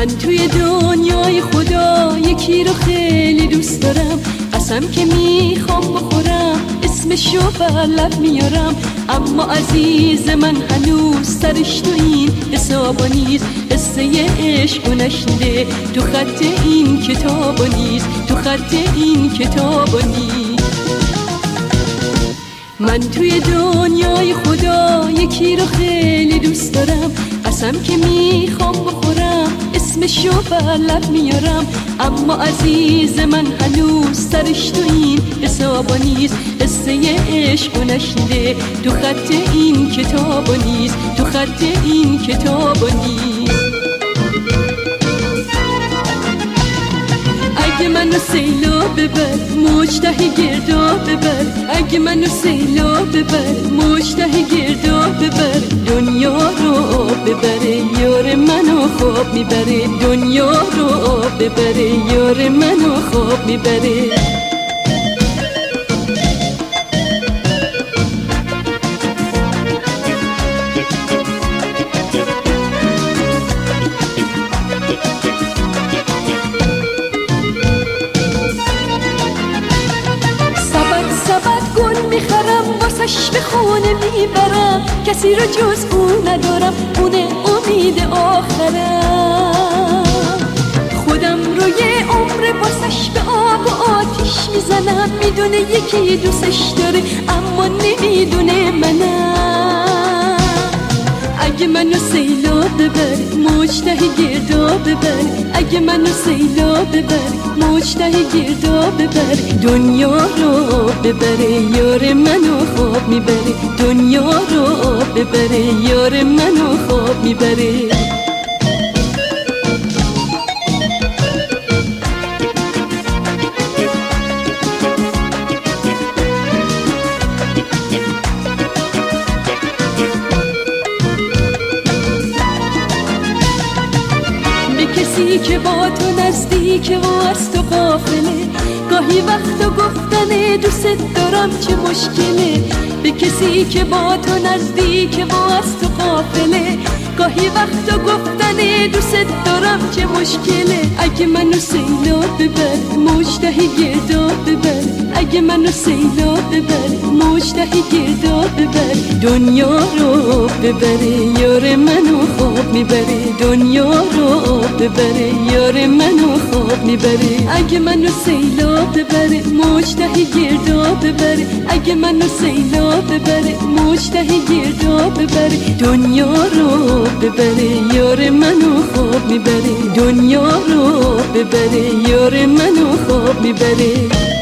من توی دنیای خدا یکی رو خیلی دوست دارم، قسم که میخوام بخورم اسمشو بر لب میارم، اما عزیز من هنوز سرش تو این حسابا نیست، قصه عشق نشنیده تو خط این کتابا نیست، تو خط این کتابا نیست. من توی دنیای خدا یکی رو خیلی دوست دارم، قسم که میخوام بخورم اسمشو بر لب میارم، اما عزیز من هنوز سرش تو این حسابا نیست، قصه عشق نشنیده تو خط این کتابا نیست، تو خط این کتابا نیست. اگه منو سیلاب ببر موج ته گردا ببر، اگه منو سیلاب ببر موج ته گردا ببر، دنیا رو ببره یار منو خواب میبره، دنیا رو ببره یار منو خواب میبره. واسش به خونه میبرم، کسی رو جز اون ندارم، اونه امید آخرم، خودم رو یه عمر واسش به آب و آتیش میزنم، میدونه یکی دوستش داره اما نمیدونه منم. اگه منو سیلاب ببر موج ته گردا ببر، اگه منو سیلاب ببر موج ته گردا ببر، دنیا رو ببره یار منو خواب میبره، دنیا رو ببره یار منو خواب میبره. کسی که با تو نزدیکه و از تو غافله، گاهی وقتا گفتن دوست دارم چه مشکله، به کسی که با تو نزدیکه و از تو غافله، گاهی وقتا گفتن دوست دارم چه مشکله. اگه منو سیلاب ببر موج ته گردا ببر، اگه منو سیلاب ببر موج ته گردا ببر، دنیا رو ببره یار منو خواب میبره، دنیا رو ببره یار منو خواب میبره. اگه منو سیلاب ببره موج ته گردا ببره، اگه منو سیلاب ببره موج ته گردا ببره، دنیا رو ببره یار منو خواب میبره، دنیا رو ببره یار منو خواب میبره.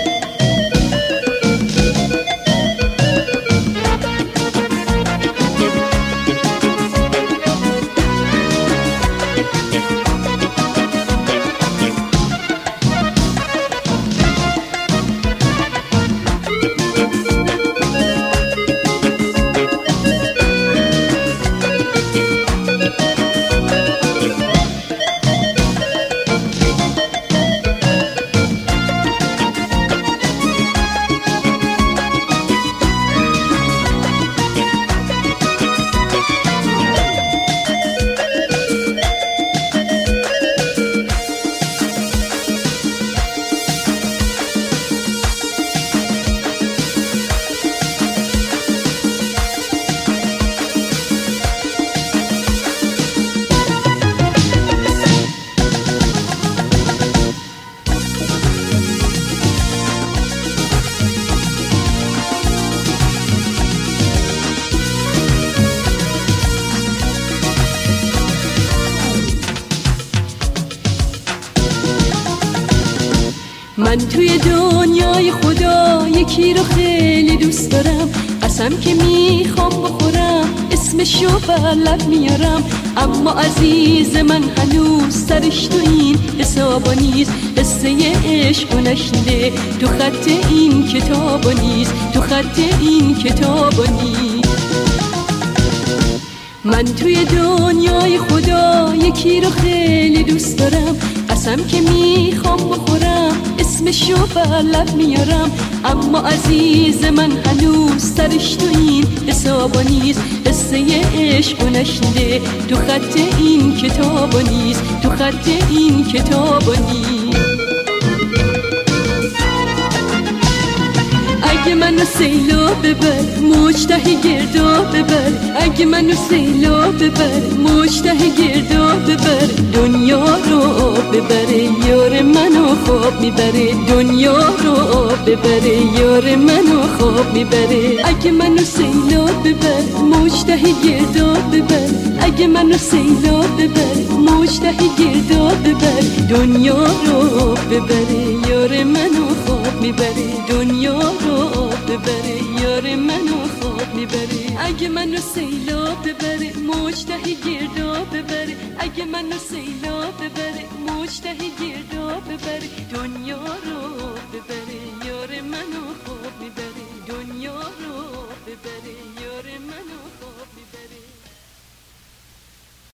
من توی دنیای خدا یکی رو خیلی دوست دارم، قسم که میخوام بخورم اسمشو بر لب میارم، اما عزیز من هنوز سرش تو این حسابا نیست، قصه عشق نشنیده تو خط این کتابا نیست، تو خط این کتابا نیست. من توی دنیای خدا یکی رو خیلی دوست دارم، قسم که میخوام بخورم اسمشو بر لب میارم، اما عزیز من هنوز سرش تو این حسابا نیست، قصه عشق نشنیده تو خط این کتابا نیست، تو تو خط این کتابانی. اگه منو سیلاب ببر مجته گردا ببر، اگه منو سیلاب ببر مجته گردا ببر، دنیا رو ببره یار منو خواب میبره، دنیا رو ببره یار منو خواب میبره. اگه منو سیلاب ببر مجته گردا ببر، اگه منو سیلاب ببر مجته گردا ببر، دنیا رو ببره یار منو خواب میبره، دنیا رو ببره یار منو خواب میبره. اگه منو سیلاب ببره مجته گردا ببره، اگه منو سیلاب ببره مجته گردا